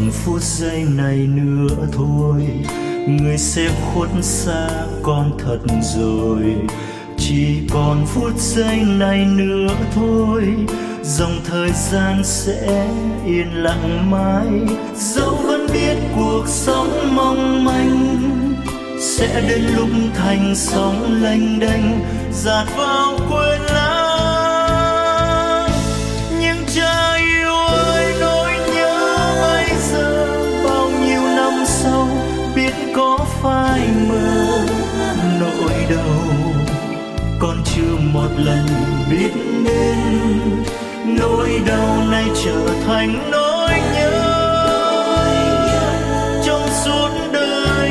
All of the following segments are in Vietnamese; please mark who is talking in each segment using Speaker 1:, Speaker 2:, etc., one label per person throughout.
Speaker 1: còn phút giây này nữa thôi, người sẽ khuất xa con thật rồi. Chỉ còn phút giây này nữa thôi, dòng thời gian sẽ yên lặng mãi. Dẫu vẫn biết cuộc sống mong manh sẽ đến lúc thành sóng lênh đênh dạt vào quên lãng. Nhưng cha yêu ơi, nỗi nhớ bây giờ bao nhiêu năm sau biết có phai mờ. Nỗi đau con chưa một lần biết đến, nỗi đau nay trở thành nỗi nhớ trong suốt đời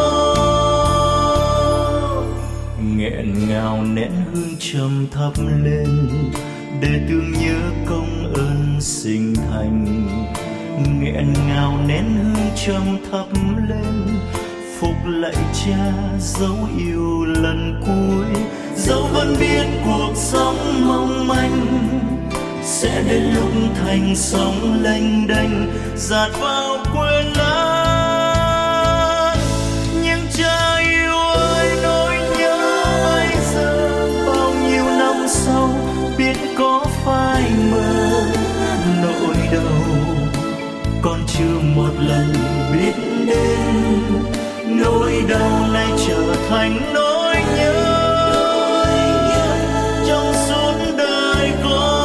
Speaker 1: con. Nghẹn ngào nén hương trầm thắp lên để tưởng nhớ công ơn sinh thành. Nghẹn ngào nén hương trầm thắp lên phục lạy cha dấu yêu lần cuối. Dẫu vẫn biết cuộc sống mong manh sẽ đến lúc thành sóng lênh đênh dạt vào quên lãng. Nhưng cha yêu ơi, nỗi nhớ bây giờ bao nhiêu năm sau biết có phai mờ. Nỗi đau con chưa một lần biết đến, nỗi đau nay trở thành nỗi nhớ trong suốt đời con.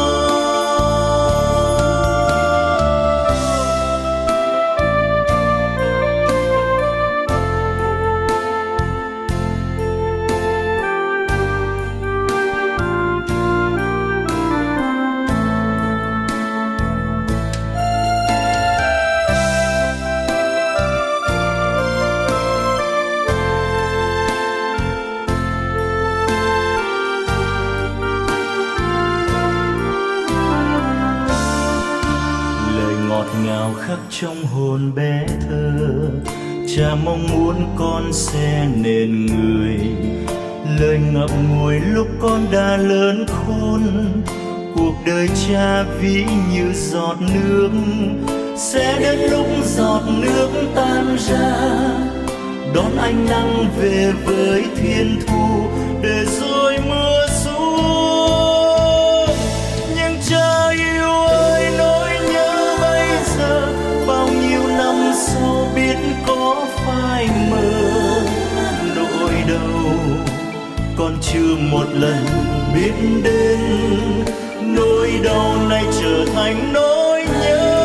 Speaker 1: Ngào khắc trong hồn bé thơ, cha mong muốn con sẽ nên người. Lời ngậm ngùi lúc con đã lớn khôn, cuộc đời cha ví như giọt nước. Sẽ đến lúc giọt nước tan ra, đón ánh nắng về với thiên thu để rồi mưa xuống. Nhưng cha yêu ơi, nỗi nhớ bây giờ bao nhiêu năm sau biết có phai mờ. Nỗi đau con chưa một lần biết đến, nỗi đau nay trở thành nỗi nhớ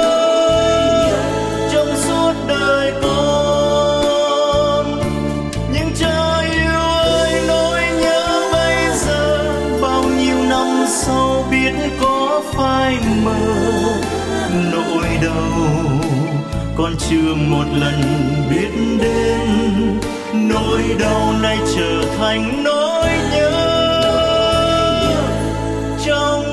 Speaker 1: trong suốt đời con. Nhưng cha yêu ơi, nỗi nhớ bây giờ bao nhiêu năm sau biết có phai mờ. Nỗi đau con chưa một lần biết đến, nỗi đau nay trở thành nỗi nhớ trong